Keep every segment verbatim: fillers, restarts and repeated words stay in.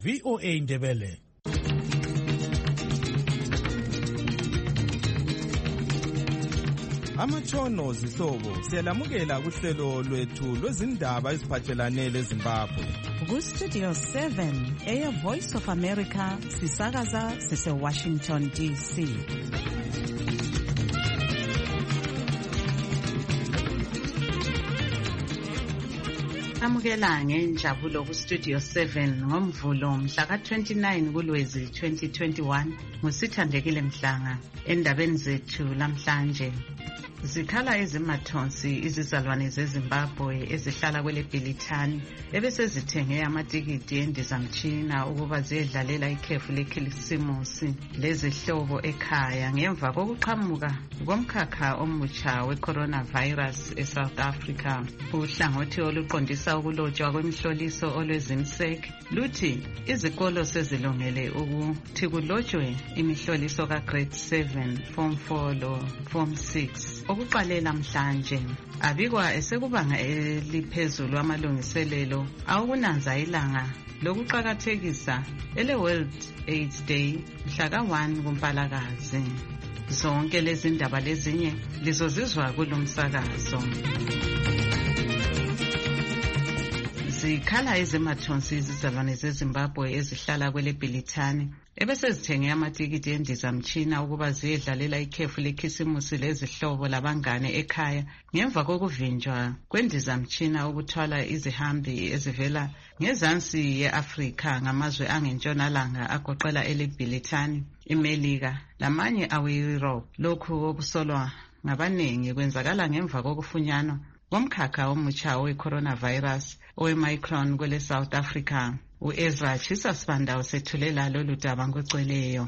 V O A Ndebele. Amatshono zihlobo siyalamukela kuhlelo lwethu lwezindaba eziphathelane leZimbabwe. Ku Studio seven, Air Voice of America, sisakaza sise Washington D C. Amukela ngenjabulo ku Studio seven ngomvulo mhla ka twenty-nine kuLwezi twenty twenty-one ngusithandekile Mhlanga. Endabeni zethu lamhlanje zikhala ezimathonsi izizalwane zeZimbabwe ezihlala kwele Bhilithani ebese zithenge amatikiti endizamtshina ukuba ziyedlalela ikhefu lekhilisimusi lezihlobo ekhaya ngemva kokuqhamuka komkhakha omutsha we-coronavirus eSouth Africa. Uhlangothi oluqondisa ukulotshwa kwemihloliso olwezimsek luthi izikolo sezilungele ukuthi kulotshwe imihloliso ka-grade seven, form four lo form six. Okuqalela mhlanje abikwa esekubanga eliphezulu amalungiselelo awukunanza ilanga lokuqakathekisa ele World AIDS Day mhla ka one kuMpalakazi. Zonke lezi ndaba lezinye lizozizwa kulomsakazo. Zikhala ezimathonsi izizalwane zeZimbabwe ezihlala kwele Bhilithani ebese zithenge amatikiti endizamtshina ukuba ziyedlalela ikhefu lekhisimusi lezihlobo labangane ekhaya ngemva kokuvinjwa kwendizamtshina ukuthwala izihambi ezivela ngezansi yeAfrika ngamazwe angentshonalanga agoqela ele Bhilithani, iMelika lamanye awe-Europe. Lokhu okusolwa ngabanengi kwenzakala ngemva kokufunyanwa komkhakha omutsha we-coronavirus owe-Omicron kwele South Africa. U-Ezra Chisa Sibanda usethulela lolu daba ngocweleyo.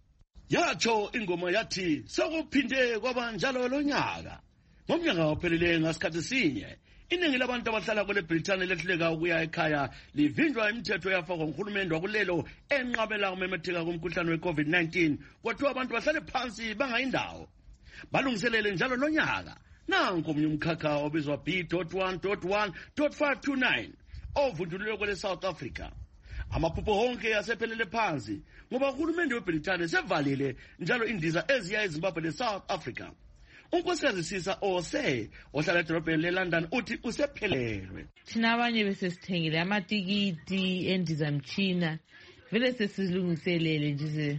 Yatsho ingoma yathi sokuphinde kwabanjalo lonyaka. Ngomnyaka ophelele ngasikhathi sinye, iningi labantu abahlala kwele Bhilithani lehluleka ukuya ekhaya livinjwa imithetho yafakwa nguhulumende wakulelo enqabela ukumemetheka komkhuhlane we-COVID nineteen. Kwathiwa abantu bahlale phansi bangayindawo. Balungiselele njalo lonyaka. Nanko omnye umkhakha obizwa B one one five two nine ovunjulelwe kwele South Africa. Amaphupho honke asephelele phansi ngoba uhulumende weBrithani sevalile njalo indiza eziya eZimbabwe leSouth Africa. Unkosikazi Sisa Ose ohlala edolobheni leLondon uthi usephelelwe. Thina abanye bese sithengile amatikiti endizamtshina vele sesilungiselele nje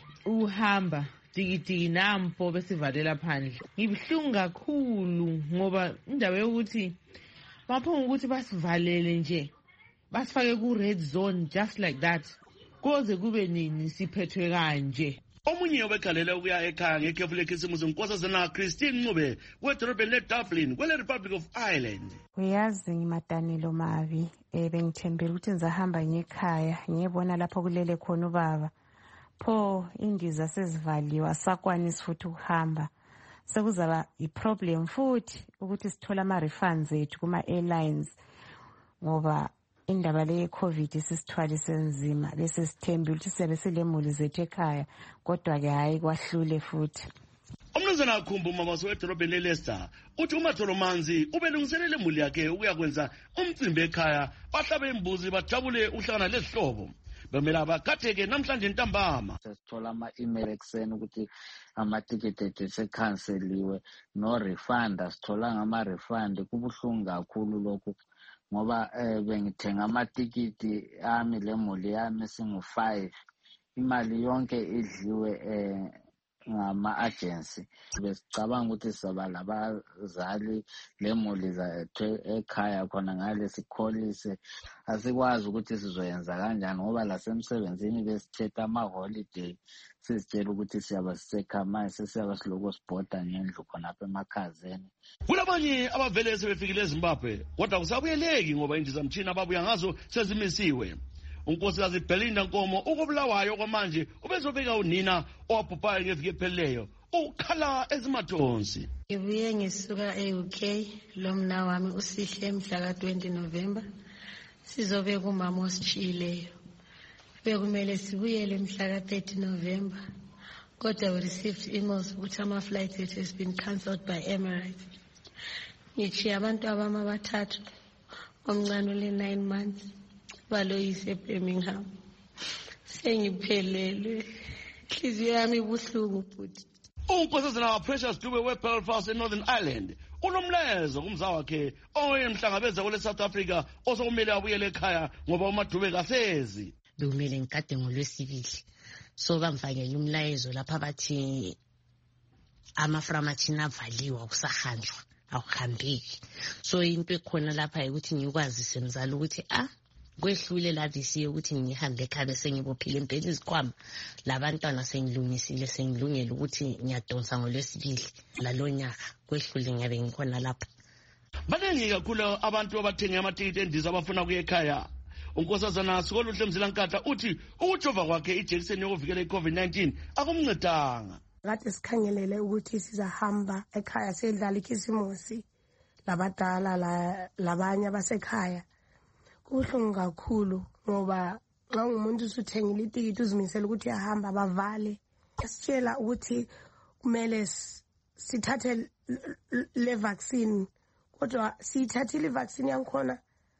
uhamba tikiti nampo besivalela phandle. Ngibhlungu kakhulu ngoba indaba yokuthi baphonga ukuthi basivalele nje basifake ku red zone just like that koze kube nini siphethwe kanje. Omunye obekhalela ukuya ekhaya ngekhefu lekhisimusi unkosazana Christine Ncube wedolobheni leDublin kwele Republic of Ireland. Uyazi ngimadanilo mabi ebengithembela ukuthi ngizahamba ngekhaya ngiyebona lapho kulele khona ubaba. Pho indiza sezivaliwe asakwanisi futhi ukuhamba. Sekuzaba iproblem futhi ukuthi sithola ama refunds ethu kuma airlines ngoba indaba le COVID sisithwali senzima bese sithembe ukuthi siyabe silemuli zethu ekhaya kodwa ke hayi kwahlule futhi. Umnumzana Akhumbu mama wedolobheni leLeicester uthi uMatholo Manzi ubelungiselele imuli yakhe ukuyakwenza umcimbi ekhaya bahlabe imbuzi bajabule uhlangana lezihlobo. Bemela bakatheke namhlanje ntambama. Sesithola ama-email ekuseni ukuthi amatikiti ethu sekhanseliwe no refund, asithola ngama-refund. Kubuhlungu kakhulu lokhu ngoba eh bengithenga amatikiti ami lemuli yami singu five, imali yonke idliwe eh ngama-agency. Besicabanga ukuthi sizaba labazali lemuli zethu ekhaya khona ngale sikholise, asikwazi ukuthi sizoyenza kanjani ngoba lasemsebenzini besithetha ama-holiday sizitshela ukuthi siyaba sisekhaya manje sesiyaba siloko sibhoda ngendlu khonapha emakhazeni. Kulabanye abavele sebefikile eZimbabwe kodwa kusabuyeleki ngoba indizamtshina ababuya ngazo sezimisiwe. Unkosikazi Belinda Nkomo ukubulawayo kwamanje ubezobeka unina owabhubhayo ngeviki ephelileyo ukhala ezimathonsi. Ngibuye ngisuka e-U K lomna wami usihle mhla ka twenty November sizobeka umama osishileyo. Bekumele sibuyele mhla ka thirty November kodwa we received emails ukuthi ama flights ethu has been cancelled by Emirates. Ngithi abantu abama abathathu omncane le nine months baloyise eBirmingham Sengiphelelwe. Inhliziyo yami ibuhlungu futhi. uNkosazana Precious Dube weBelfast eNorthern Ireland unomlezo kumzawa wakhe oyemhlangabeza kule South Africa osokumele abuyele ekhaya ngoba uMadube kasezi. Bekumele ngikade ngolwesibili. So bamfakela umlayezo lapha bathi amaframachina avaliwa kusahanjwa akuhambeki. So into ekhona lapha ukuthi ngikwazise mzali ukuthi ah kwehlule la disiye ukuthi ngihambe ekhaya sengibophile impela izikhwama labantwana sengilungisile sengilungele ukuthi ngiyadonsa ngolwesibili lalonyaka kwehlule ngiyabe ngikhona lapha. Baningi kakhulu abantu abathenga amatikiti endiza abafuna kuye ekhaya. uNkosazana Sikoluhle Mzilankatha uthi ukujova kwakhe ijekiseni yokuvikela iCovid nineteen akumncedanga. Kade sikhangelele ukuthi sizahamba ekhaya sedlala ikhisimusi labadala labanye abasekhaya. Kuhlungu kakhulu ngoba xa umuntu usuthengile itikiti uzimisela ukuthi ahamba bavale. Sitshela ukuthi kumele sithathe le vaccine kodwa sithathile vaccine yankhona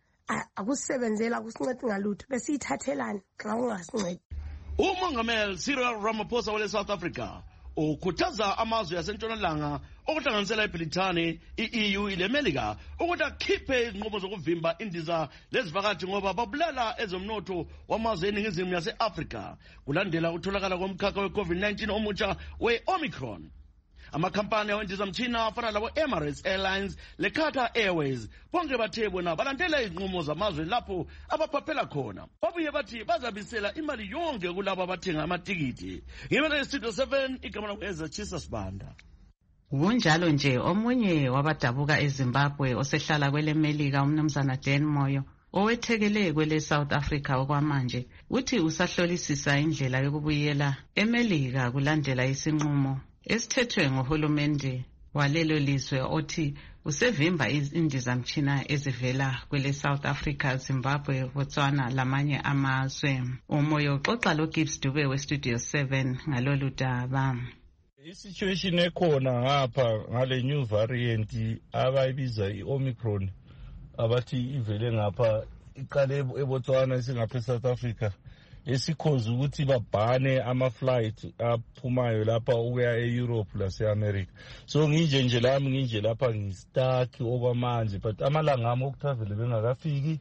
akusebenzela akusincedi ngalutho bese ithathelana xa ungasincedi. uMongameli Cyril Ramaphosa wale South Africa ukhuthaza amazwe yasentshonalanga okuhlanganisela iBrithani, i-E U, ileMelika ukuthi akhiphe izinqubo zokuvimba indiza lezivakathi ngoba babulala ezomnotho wamazwe eningizimu yase-Afrika kulandela ukutholakala komkhakha we-COVID nineteen omutsha we-Omicron. Amakhampani awendizamtshina afana labo Emirates Airlines leQatar Airways bonke bathe bona balandela izinqumo zamazwe lapho abaphaphela khona. Babuye bathi bazabisela imali yonke kulabo abathenga amatikiti. Ngimele Studio seven igama lakho Chisa Sibanda. Kunjalo nje omunye wabadabuka eZimbabwe osehlala kweleMelika umnumzana Dan Moyo owethekele kwele South Africa okwamanje uthi usahlolisisa indlela yokubuyela eMelika kulandela isinqumo esithethwe ngohulumende walelo lizwe othi usevimba indizamtshina ezivela kwele South Africa, Zimbabwe, Botswana lamanye amazwe. Umoyo uxoxa lo Gibbs Dube we Studio seven ngalolu daba. I-situation ekhona ngapha ngale new variant abayibiza i-Omicron abathi ivele ngapha iqale eBotswana isingapha eSouth Africa esikhoza ukuthi babhane ama-flight aphumayo lapha ukuya e-Europe lase-America. So nginje nje lami nginje lapha ngistuck okwamanje but amalanga ami okutravel bengakafiki.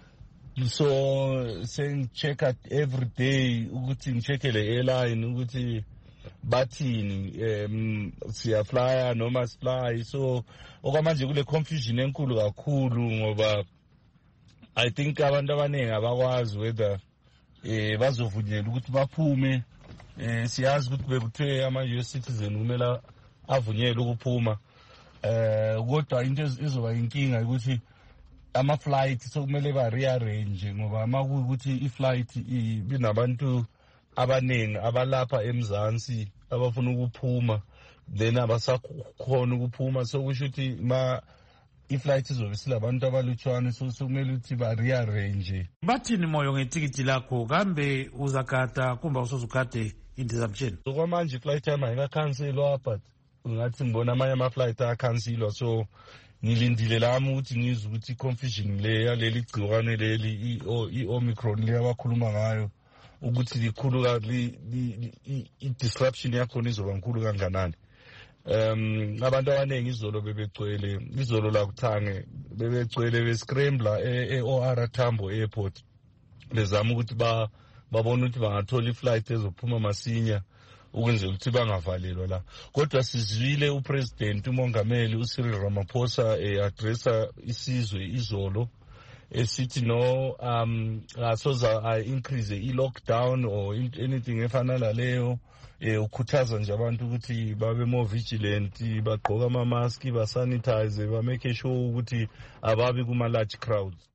So sengi-check out every day ukuthi ngi-check le airline ukuthi bathini um siyaflya noma sifly. So okwamanje kule confusion enkulu kakhulu ngoba I think abantu abaningi abakwazi whether eh bazovunyelwa ukuthi baphume. Eh siyazi ukuthi bekuthe ama-U S citizen kumele avunyelwe ukuphuma. Eh kodwa into izoba inkinga ukuthi ama-flight sokumele ba-rearrange ngoba uma kuyukuthi i-flight binabantu abaningi abalapha eMzansi abafuna ukuphuma then abasakhona ukuphuma so kusho ukuthi ma i-flight izobe silabantu abalutshwane so sokumele ukuthi ba-rearrange. Bathini Moyo ngetikiti lakho kambe uzagada kumba usozugade indizamtshini? So kwamanje i-flight yami ayikakhanselwa but ngathi ngibona amanye ama-flight ayakhanselwa so ngilindile lami ukuthi ngizwe ukuthi i-confusion le yaleli gciwane leli i-Omicron le abakhuluma ngayo ukuthi likhulu i-disruption yakhona izoba nkulu kanganani. Um abantu abaningi izolo bebegcwele izolo la kuThange bebegcwele bescrambler e-O R Tambo airport bezama ukuthi ba babona ukuthi bangathola iflight ezophuma masinya ukwenzela ukuthi bangavalelwa la. Kodwa sizwile upresident umongameli uCyril Ramaphosa e-addressa isizwe izolo esithi no um asoza I increase i-lockdown or anything efana naleyo. Eh ukhuthaza nje abantu ukuthi babe more vigilant bagqoka ama mask ba sanitize ba make sure ukuthi ababi kuma large crowds.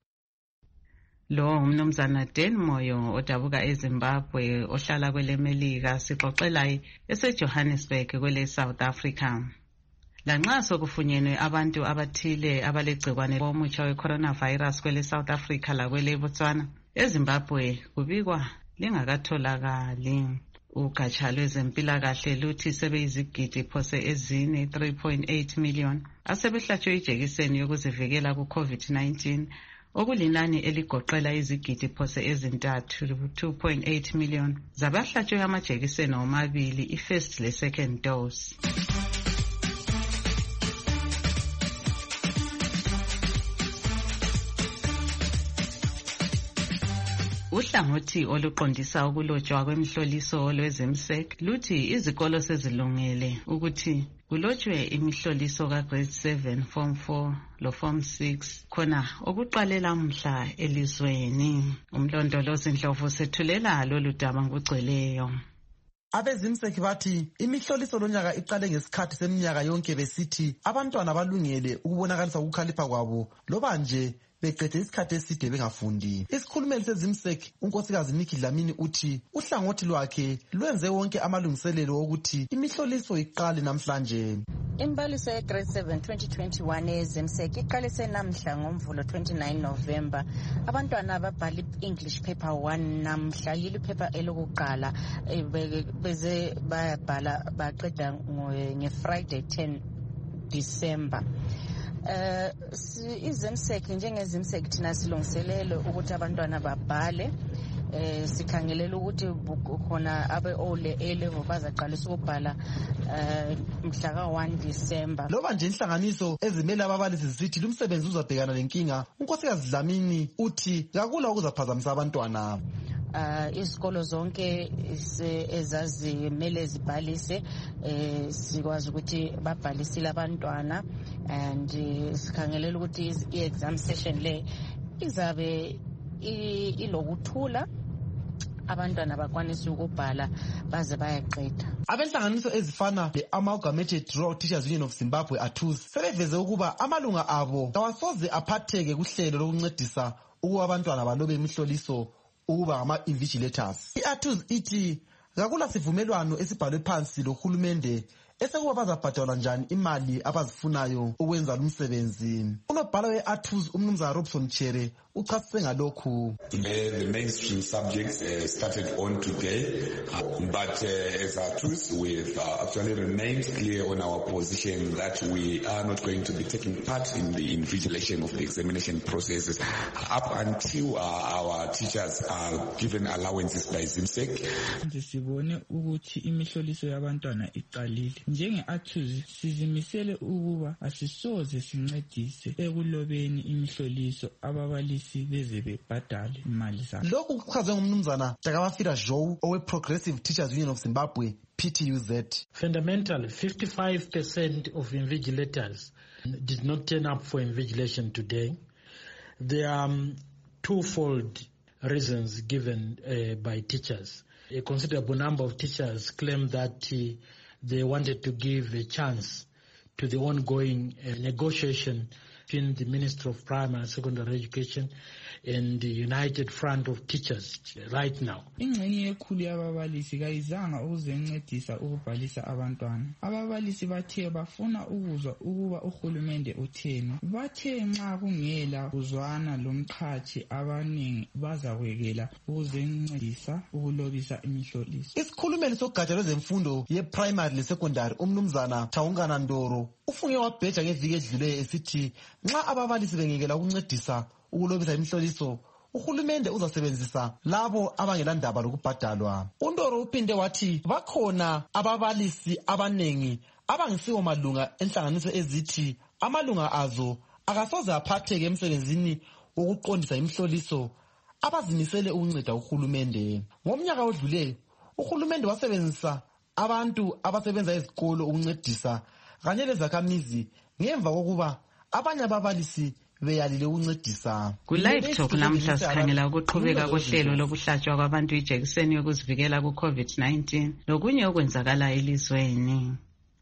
Lo umnumzana Dan Moyo odabuka eZimbabwe ohlala kweleMelika sixoxela eseJohannesburg kwele South Africa. Lanxa sokufunyenwe abantu abathile abalegcikwane lomutsha we-coronavirus kwele South Africa la kwele Botswana, eZimbabwe kubikwa lingakatholakali. Ugatsha lwezempilakahle luthi sebeyizigidi phose ezine three point eight million asebehlatshwe ijekiseni yokuzivikela ku-COVID nineteen okulinani eligoqela izigidi phose ezintathu two point eight million zabahlatshwe amajekiseni omabili i-first le-second dose. Uhlangothi oluqondisa ukulotshwa kwemihloliso olwezemsek luthi izikolo sezilungele ukuthi kulotshwe imihloliso ka-grade seven, form four lo form six khona okuqalela umhla elizweni. Umlondolozi Ndlovu sethulela lolu daba ngokugcweleyo. Abezimseki bathi imihloliso lonyaka iqale ngesikhathi seminyaka yonke besithi abantwana balungele ukubonakalisa ukukhalipha kwabo loba nje beqede isikhathi eside bengafundi. Isikhulumeli sezimseki unkosikazi Nikki Dlamini uthi uhlangothi lwakhe lwenze wonke amalungiselelo okuthi imihloliso iqale namhlanje. Imbaliso ye-grade seven twenty twenty-one yezimseki iqalise namhla ngomvulo twenty-nine November. Abantwana ababhala English paper one namhla yilo iphepha elokuqala beze bayabhala baqeda nge-Friday ten December. Uh, izimseki njengezimseki thina silungiselele ukuthi abantwana babhale. Eh sikhangelela ukuthi khona abe O level bazaqalisa ukubhala eh mhla ka one December. Loba nje inhlanganiso ezimele ababalisi zisithi lumsebenzi uzabhekana lenkinga, unkosikazi Dlamini uthi kakula ukuzaphazamisa abantwana. Uh, isikolo zonke ezazimele zibhalise eh sikwazi ukuthi babhalisile abantwana and sikhangelela ukuthi i-exam session le izabe ilokuthula abantwana bakwanisa ukubhala baze bayaqeda. Abenhlanganiso ezifana le-Amalgamated Rural Teachers Union of Zimbabwe A T U Z sebeveze ukuba amalunga abo kawasoze aphatheke kuhlelo lokuncedisa ukuba abantwana balobe imihloliso ukuba ama-invigilators. I-A T U Z ithi kakula sivumelwano esibhalwe phansi lohulumende esekuba bazabhadalwa njani imali abazifunayo ukwenza lumsebenzi. Unobhala we-A T U Z umnumzana Robson Chere uchasise ngalokhu. The mainstream subjects uh, started on today, uh, but uh, as A T U Z we've uh, actually remained clear on our position that we are not going to be taking part in the invigilation of the examination processes up until uh, our teachers are given allowances by ZIMSEC. Sibone ukuthi imihloliso yabantwana iqalile. Njenge-A T U Z sizimisele ukuba asisoze sincedise ekulobeni imihloliso ababalisi beze bebhadale imali zabo. Lokhu kuchazwe ngumnumzana Takabafira Joe owe-Progressive Teachers Union of Zimbabwe P T U Z. Fundamentally, fifty-five percent of invigilators did not turn up for invigilation today. There are um, twofold reasons given uh, by teachers. A considerable number of teachers claim that uh, they wanted to give a chance to the ongoing uh, negotiation between the Minister of Primary and Secondary Education and the United Front of Teachers right now. Ingxenye ekhulu yababalisi kayizanga ukuzencedisa ukubhalisa abantwana. Ababalisi bathe bafuna ukuzwa ukuba uhulumende utheni. Bathe nxa kungela kuzwana lomqhathi abaningi bazakwekela ukuzencedisa ukulobisa imihloliso. Isikhulumeli sogatsha lwezemfundo ye-primary le-secondary umnumzana Thawungana Ndoro ufunge wabheja ngeviki edluleyo esithi nxa ababalisi bengekela ukuncedisa ukulobisa imihloliso uhulumende uzasebenzisa labo abangelandaba lokubhadalwa. uNdoro uphinde wathi bakhona ababalisi abanengi abangisiwo malunga enhlanganiso ezithi amalunga azo akasoze aphatheke emsebenzini wokuqondisa imihloliso abazimisele ukunceda uhulumende. Ngomnyaka odluleyo uhulumende wasebenzisa abantu abasebenza ezikolo ukuncedisa kanye lezakhamizi ngemva kokuba abanye ababalisi beyalile ukuncedisa. Ku-Live Talk namhla sikhangela ukuqhubeka kohlelo lokuhlatshwa kwabantu ijekiseni yokuzivikela ku-COVID nineteen lokunye okwenzakala elizweni.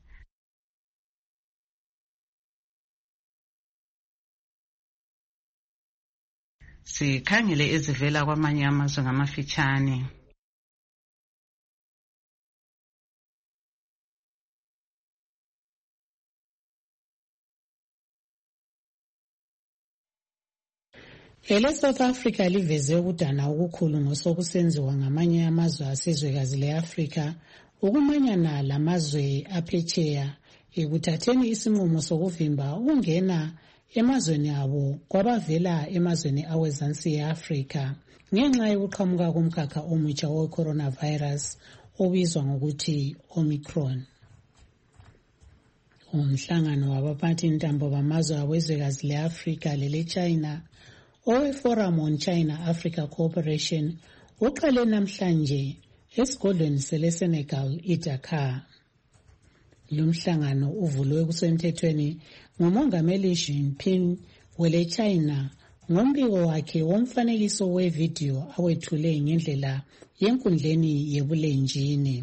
Sikhangele ezivela kwamanye amazwe ngamafitshane. Ele South Africa liveze ukudana okukhulu ngosokusenziwa ngamanye amazwe asezwekazi le-Afrika ukumanyana lamazwe aphetsheya ekuthatheni isinqumo sokuvimba ukungena emazweni abo kwabavela emazweni awezansi e-Afrika ngenxa yokuqhamuka komkhakha omutsha we-coronavirus obizwa ngokuthi Omicron. Umhlangano wabaphathi ntambo bamazwe awezwekazi le-Afrika lele-China owe-Forum on China-Africa Cooperation uqale namhlanje esigodlweni sele-Senegal i-Dakar. Lumhlangano uvulwe kusemthethweni ngumongameli Xi Jinping wele-China ngombiko wakhe womfanekiso wevidiyo awethule ngendlela yenkundleni yebulenjini.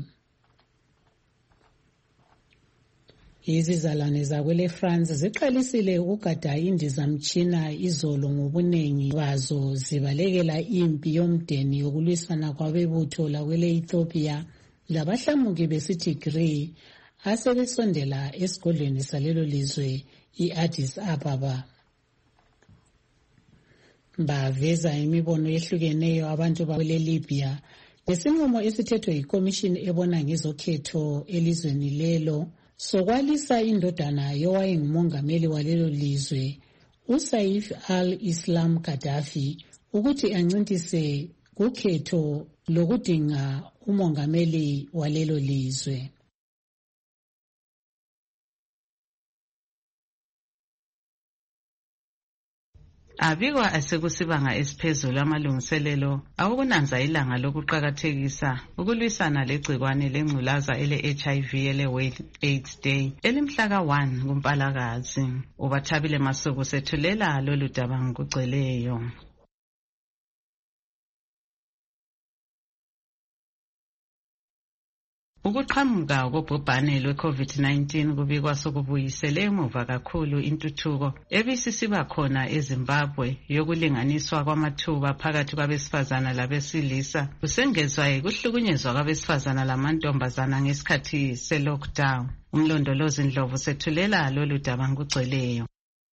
Izizalwane zakwele France ziqalisile ukugada indizamtshina izolo ngobunengi bazo zibalekela impi yomdeni yokulwisana kwabebutho lakwele Ethiopia labahlamuki besiTigray asebesondela esigodlweni salelo lizwe i-Addis Ababa. Baveza imibono yehlukeneyo abantu bakwele Libya ngesinqumo esithethwe yikomishini ebona ngezokhetho elizweni lelo sokwalisa indodana yowayengumongameli walelo lizwe uSaif al-Islam Gaddafi ukuthi ancintise kukhetho lokudinga umongameli walelo lizwe. Abikwa asekusibanga esiphezulu amalungiselelo awokunanza ilanga lokuqakathekisa ukulwisana legcikwane lengculaza ele-H I V ele-World AIDS Day elimhla ka one kuMpalakazi. Ubathabile Masuku sethulela lolu daba ngokugcweleyo. Ukuqhamuka kobhubhane lwe-COVID nineteen kubikwa sokubuyisele emuva kakhulu intuthuko ebisisiba khona eZimbabwe yokulinganiswa kwamathuba phakathi kwabesifazana labesilisa kusengezwa kuhlukunyezwa kwabesifazana lamantombazana ngesikhathi se-lockdown. Umlondolozi Ndlovu sethulela lolu daba ngokugcweleyo.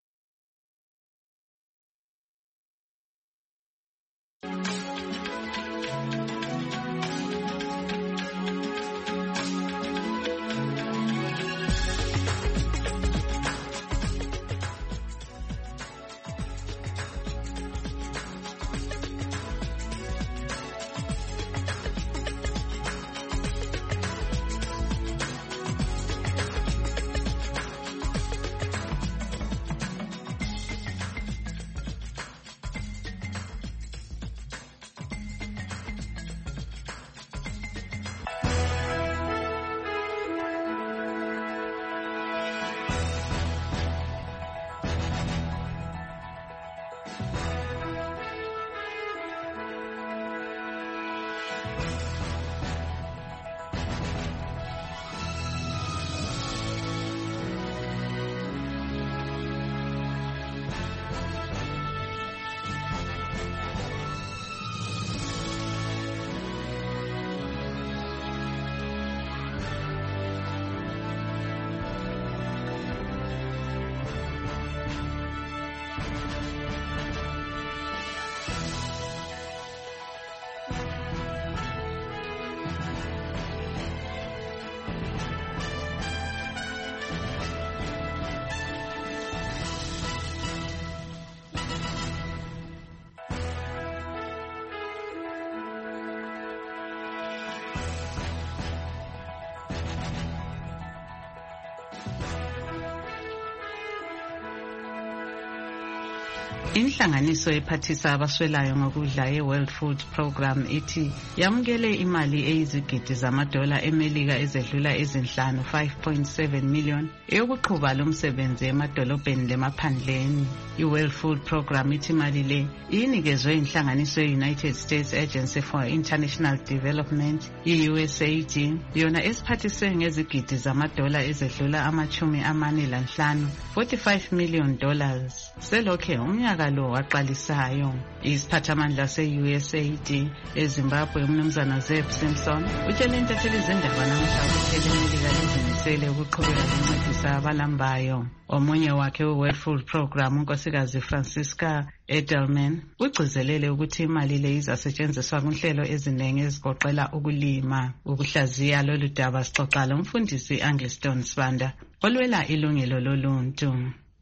Inhlanganiso ephathisa abaswelayo ngokudla ye-World Food Program ithi yamukele imali eyizigidi zamadola emelika ezedlula ezinhlanu five point seven million eyokuqhuba lo msebenzi emadolobheni lemaphandleni. I-World Food Program ithi imali le inikezwe inhlanganiso ye-United States Agency for International Development i-U S A I D yona esiphathise ngezigidi zamadola ezedlula amachumi amane lanhlanu forty-five million dollars selokhe umnyaka lo waqalisayo. Isiphathamandla se-U S A I D eZimbabwe umnumzana Zeb Simpson utshele intatheli zindaba namuhla ukuthi imelika lizimisele ukuqhubeka lincedisa abalambayo. Omunye wakhe we-World Food Program unkosikazi Francisca Edelman ugcizelele ukuthi imali le izasetshenziswa kunhlelo eziningi ezigoqela ukulima. Ukuhlaziya lolu daba sixoxa lo mfundisi Angliston Sibanda olwela ilungelo loluntu.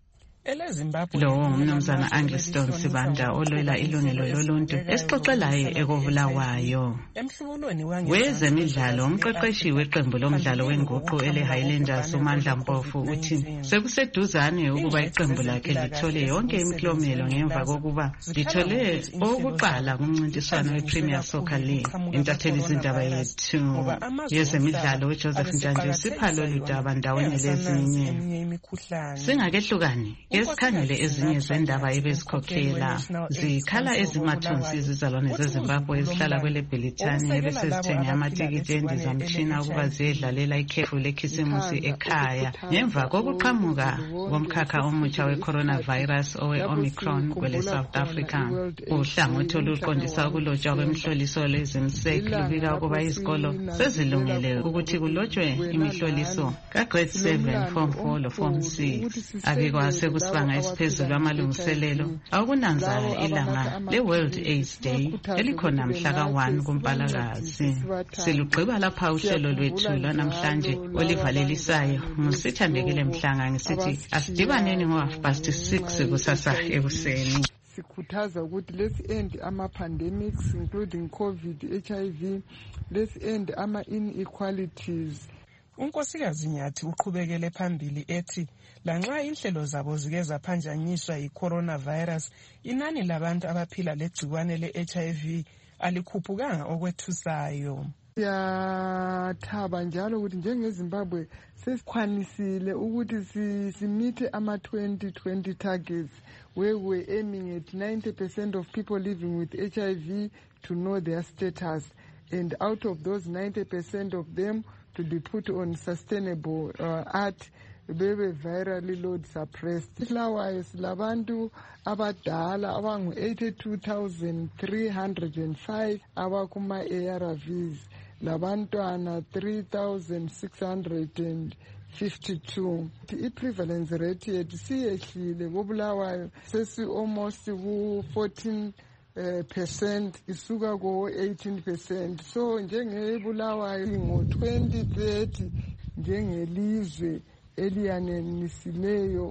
Lo mnumzana Angliston Sibanda olwela ilungelo loluntu esixoxelayo ekobulawayo. Wezemidlalo umqeqeshi weqembu lomdlalo wenguqu ele Highlanders uMandla Mpofu uthi sekuseduzane ukuba iqembu lakhe lithole yonke imiklomelo ngemva kokuba lithole okuqala kumncintiswano wePremier Soccer League. Intatheli izindaba yethu yezemidlalo uJoseph Njanje siphalo ludaba ndawonye lezinye. Singakehlukani esikhangele ezinye zendaba ebezikhokhela zikhala ezimathonsi izizalwane zeZimbabwe ezihlala kwele Bhelithani ebesezithenge amatikiti endizamtshina ukuba ziyedlalela ikhefu lekhisimusi ekhaya ngemva kokuqhamuka komkhakha omutsha we-coronavirus owe-Omicron kwele South Africa. Uhlangothi oluqondisa ukulotshwa kwemihloliso lezimsek lubika ukuba izikolo sezilungele ukuthi kulotshwe imihloliso ka-grade seven, form four lo form six. Abikwa sekusibanga esiphezulu amalungiselelo akunanza ilanga le-World AIDS Day elikhona mhla ka-one kuMpalakazi. Silugqiba lapha uhlelo lwethu lwanamhlanje olivalelisayo ngusithandekile Mhlanga ngisithi asidibaneni ngo-half past six kusasa ekuseni. Sikhuthaza ukuthi let's end ama-pandemics including COVID, H I V, let's end ama-inequalities. Unkosikazi Nyathi uqhubekele phambili ethi lanxa inhlelo zabo zike zaphanjanyiswa yi-coronavirus, inani labantu abaphila legciwane le-H I V alikhuphukanga okwethusayo. Siyathaba njalo ukuthi njengeZimbabwe sesikhwanisile ukuthi simithe ama-twenty twenty targets where we're aiming at ninety percent of people living with H I V to know their status, and out of those ninety percent of them to be put on sustainable uh, art bebe virally load suppressed. Lawayo silabantu abadala abangu eighty-two thousand three hundred five abakuma A R Vs, labantwana three thousand six hundred fifty-two. I-prevalence rate yethu siyehlile kobulawayo sesi almost ku fourteen Uh, percent isuka ko eighteen percent. So njengebulawayo ngo twenty thirty njengelizwe eliyanenisileyo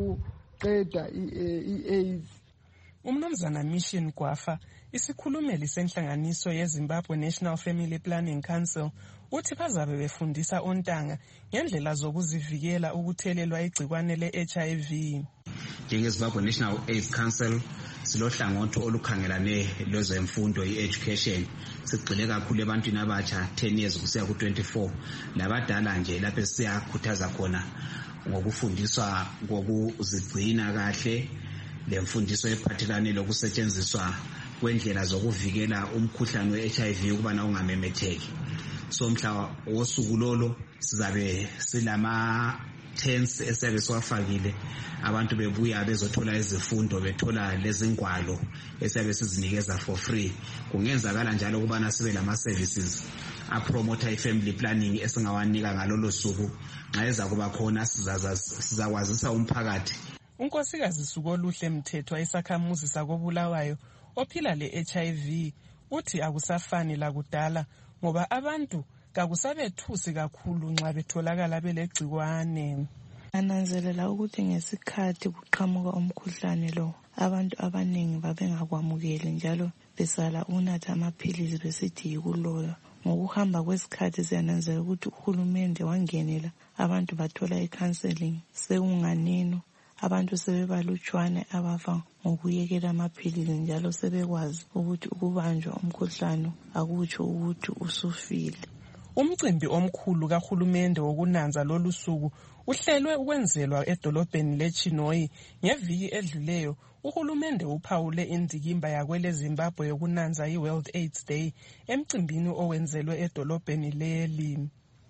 ukuqeda i-AIDS. Umnumzana Mission Gwafa isikhulumeli senhlanganiso yeZimbabwe National Family Planning Council uthi bazabe befundisa ontanga ngendlela zokuzivikela ukuthelelwa igcikwane le-H I V. NjengeZimbabwe National AIDS Council silohlangothi olukhangelane lwezemfundo i-education, sigxile kakhulu ebantwini abatsha ten years kusiya ku twenty-four, labadala nje lapho siyakhuthaza khona ngokufundiswa ngokuzigcina kahle, lemfundiso ephathelane lokusetshenziswa kwendlela zokuvikela umkhuhlane we-H I V ukubana ungamemetheki. So mhla wosuku lolo sizabe silama tents esiyabe siwafakile, abantu bebuya bezothola izifundo, bethola lezingwalo esiyabe sizinikeza for free. Kungenzakala njalo ukubana sibe lama services apromoter i-family planning esingawanika ngalolo suku. Nxa eza kuba khona sizakwazisa umphakathi. Unkosikazi Sukoluhle Mthethwa isakhamuzi sakobulawayo ophila le-H I V uthi akusafani lakudala ngoba abantu kakusabethusi kakhulu nxa betholakala belegcikwane. Ananzelela ukuthi ngesikhathi kuqhamuka umkhuhlane lo abantu abaningi babengakwamukeli njalo besala unatha amaphilisi besithi yikuloya. Ngokuhamba kwesikhathi siyananzela ukuthi uhulumende wangenela abantu bathola i-counseling. Sekunganeno abantu sebebalutshwane abafa ngokuyekela amaphilisi njalo sebekwazi ukuthi ukubanjwa umkhuhlane akutsho ukuthi usufile. Umcimbi omkhulu kahulumende wokunanza lolu suku uhlelwe ukwenzelwa edolobheni leChinoyi ngeviki edluleyo. Uhulumende uphawule indikimba yakwele Zimbabwe yokunanza i-World AIDS Day emcimbini owenzelwe edolobheni leli.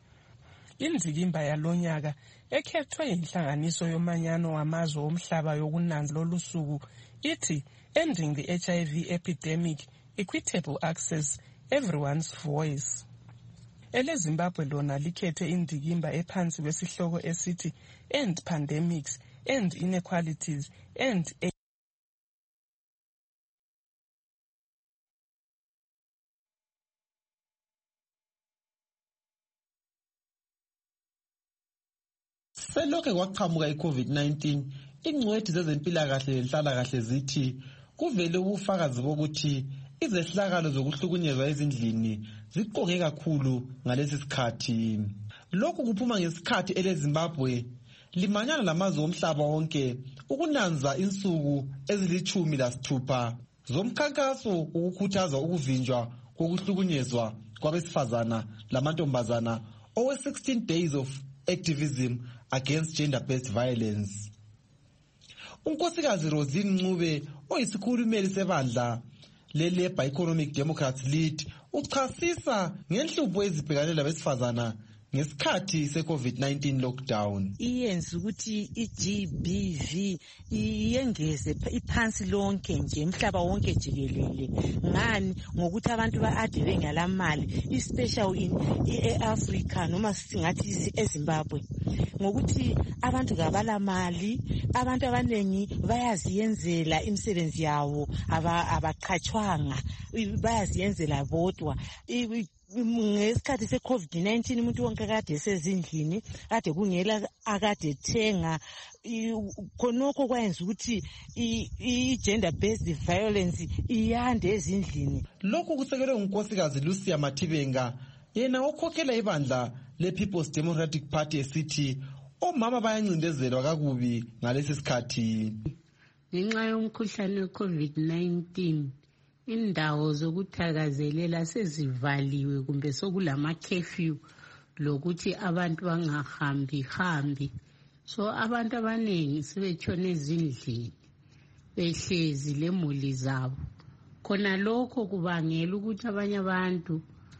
Indikimba yalonyaka ekhethwe yinhlanganiso yomanyano wamazwe omhlaba yokunanza lolu suku ithi Ending the H I V Epidemic, Equitable Access, Everyone's Voice. Ele Zimbabwe lona likhethe indikimba ephansi kwesihloko esithi End Pandemics, End Inequalities, End Selokhe kwaqhamuka i-COVID nineteen, ingcwethi zezempilakahle lenhlalakahle zithi kuvele ubufakazi bokuthi izehlakalo zokuhlukunyezwa ezindlini ziqonge kakhulu ngalesi sikhathi. Lokhu kuphuma ngesikhathi eleZimbabwe limanyana lamazwe omhlaba wonke ukunanza insuku ezilithumi lasithupha zomkhankaso ukukhuthaza ukuvinjwa kokuhlukunyezwa kwabesifazana lamantombazana owe sixteen days of activism against gender-based violence. Unkosikazi Rosine Ncube oyisikhulumeli sebandla le-Labour Economic Democrats Lead uchasisa ngenhlupho ezibhekane labesifazana ngesikhathi se-COVID nineteen lockdown. Iyenza ukuthi i-G B V iyengeze iphansi lonke nje emhlaba wonke jikelele. Ngani ngokuthi abantu ba-ade bengalamali, especially in e-Africa noma singathi eZimbabwe. Ngokuthi abantu kabalamali, abantu abanengi bayaziyenzela imisebenzi yawo, abaqhatshwanga, bayaziyenzela bodwa. Ngesikhathi se-COVID nineteen umuntu wonke akade esezindlini, kade kungela akade thenga, khonokho kwayenza ukuthi i-gender-based violence iyande ezindlini. Lokhu kusekelwe ngunkosikazi Lucia Mathibenga, yena okhokhela ibandla le-People's Democratic Party esithi omama bayancindezelwa kakubi ngalesi sikhathi. Ngenxa yomkhuhlane we-COVID nineteen indawo zokuthakazelela sezivaliwe kumbe sokulama curfew lokuthi abantu bangahambi hambi. So abantu abanengi sebetshone ezindlini behlezi lemuli zabo. Khona lokho kubangela ukuthi abanye abantu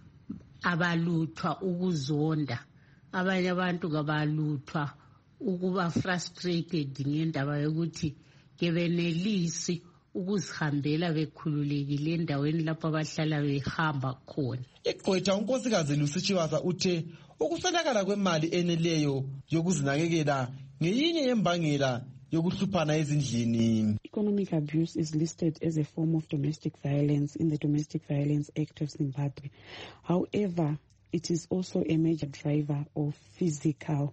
abaluthwa ukuzonda, abanye abantu kabaluthwa ukuba frustrated ngendaba yokuthi kebenelisi ukuzihambela bekhululekile endaweni lapho abahlala behamba khona. Igqwetha unkosikazi Lucy Chiwasa uthe ukuswelakala kwemali eneleyo yokuzinakekela ngeyinye yembangela yokuhluphana ezindlini. Economic abuse is listed as a form of domestic violence in the Domestic Violence Act of Zimbabwe. However, it is also a major driver of physical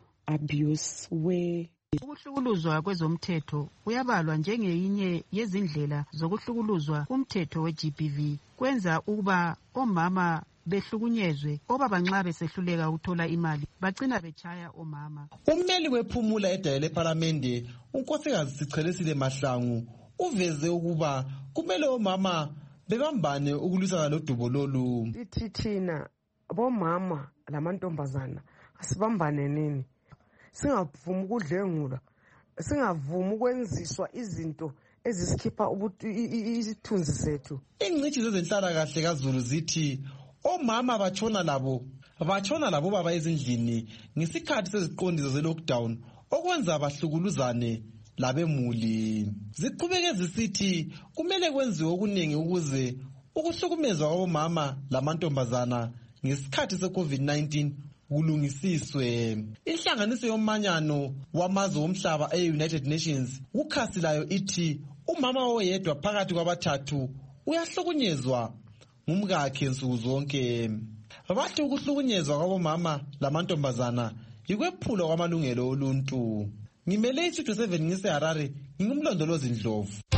abuse where ukuhlukuluzwa kwezomthetho kuyabalwa njengeyinye yezindlela zokuhlukuluzwa kumthetho we-G B V, kwenza ukuba omama behlukunyezwe, obaba nxa besehluleka ukuthola imali bagcina bechaya omama. Ummeli wephumula edaya lePhalamende unkosikazi Sichelesile Mahlangu uveze ukuba kumele omama bebambane ukulwisana lodubo lolu. Ithi thina bomama lamantombazana asibambane nini, singavumi ukudlengula, singavumi ukwenziswa izinto ezisikhipha isithunzi sethu. Ingcitshi zezenhlalakahle kaZulu zithi omama batshona labo batshona labo baba ezindlini ngesikhathi seziqondiso ze-lockdown okwenza bahlukuluzane labemuli. Ziqhubeke zisithi kumele kwenziwe okuningi ukuze ukuhlukumezwa kwabomama lamantombazana ngesikhathi se-COVID nineteen kulungisiswe. Inhlanganiso yomanyano wamazwe omhlaba e-United Nations ukhasi layo ithi umama oyedwa phakathi kwabathathu uyahlukunyezwa ngumkakhe nsuku zonke. Bathi ukuhlukunyezwa kwabomama lamantombazana yikwephulwa kwamalungelo oluntu. Ngimele isitho seven ngise Harare, ngingumlondolozi Ndlovu.